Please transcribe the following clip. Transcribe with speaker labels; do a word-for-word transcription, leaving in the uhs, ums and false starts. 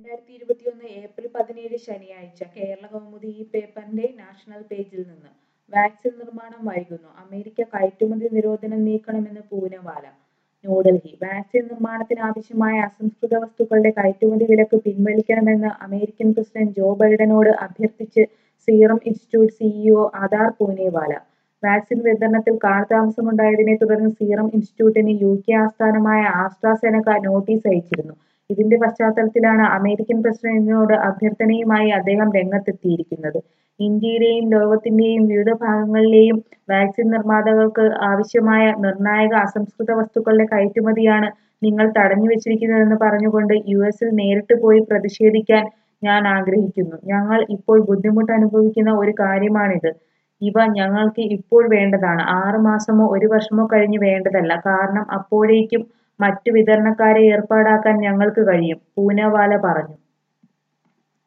Speaker 1: രണ്ടായിരത്തി ഇരുപത്തിയൊന്ന് ഏപ്രിൽ പതിനേഴ് ശനിയാഴ്ച കേരള കൗമുദി ഈ പേപ്പറിന്റെ നാഷണൽ പേജിൽ നിന്ന് വാക്സിൻ നിർമ്മാണം വൈകുന്നു. അമേരിക്ക കയറ്റുമതി നിരോധനം നീക്കണമെന്ന് പൂനവാല. ന്യൂഡൽഹി വാക്സിൻ നിർമ്മാണത്തിനാവശ്യമായ അസംസ്കൃത വസ്തുക്കളുടെ കയറ്റുമതി വിലക്ക് പിൻവലിക്കണമെന്ന് അമേരിക്കൻ പ്രസിഡന്റ് ജോ ബൈഡനോട് അഭ്യർത്ഥിച്ച് serum institute CEO Adar Poonawalla. Vaccine വിതരണത്തിൽ കാലതാമസമുണ്ടായതിനെ തുടർന്ന് സീറം ഇൻസ്റ്റിറ്റ്യൂട്ടിന് യുകെ ആസ്ഥാനമായ ആസ്ട്രാസെനക നോട്ടീസ് അയച്ചിരുന്നു. ഇതിന്റെ പശ്ചാത്തലത്തിലാണ് അമേരിക്കൻ പ്രസിഡന്റിനോട് അഭ്യർത്ഥനയുമായി അദ്ദേഹം രംഗത്തെത്തിയിരിക്കുന്നത്. ഇന്ത്യയിലെയും ലോകത്തിന്റെയും വിവിധ ഭാഗങ്ങളിലെയും വാക്സിൻ നിർമ്മാതാക്കൾക്ക് ആവശ്യമായ നിർണായക അസംസ്കൃത വസ്തുക്കളുടെ കയറ്റുമതിയാണ് നിങ്ങൾ തടഞ്ഞുവച്ചിരിക്കുന്നതെന്ന് പറഞ്ഞുകൊണ്ട് യുഎസിൽ നേരിട്ട് പോയി പ്രതിഷേധിക്കാൻ ഞാൻ ആഗ്രഹിക്കുന്നു. ഞങ്ങൾ ഇപ്പോൾ ബുദ്ധിമുട്ട് അനുഭവിക്കുന്ന ഒരു കാര്യമാണിത്. ഇവ ഞങ്ങൾക്ക് ഇപ്പോൾ വേണ്ടതാണ്. ആറ് മാസമോ ഒരു വർഷമോ കഴിഞ്ഞ് വേണ്ടതല്ല. കാരണം അപ്പോഴേക്കും മറ്റു വിതരണക്കാരെ ഏർപ്പാടാക്കാൻ ഞങ്ങൾക്ക് കഴിയും, പൂനവാല പറഞ്ഞു.